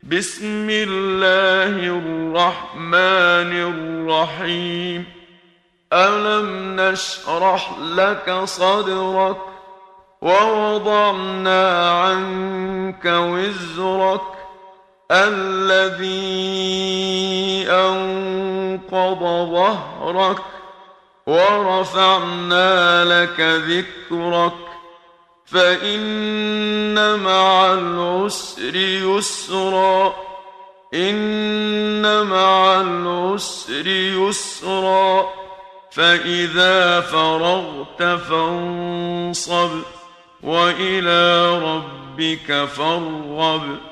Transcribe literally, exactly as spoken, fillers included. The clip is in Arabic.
بسم الله الرحمن الرحيم. ألم نشرح لك صدرك ووضعنا عنك وزرك الذي أنقض ظهرك ورفعنا لك ذكرك فإن مع العسر يسرا إن مع العسر يسرا فإذا فرغت فانصب وإلى ربك فارغب.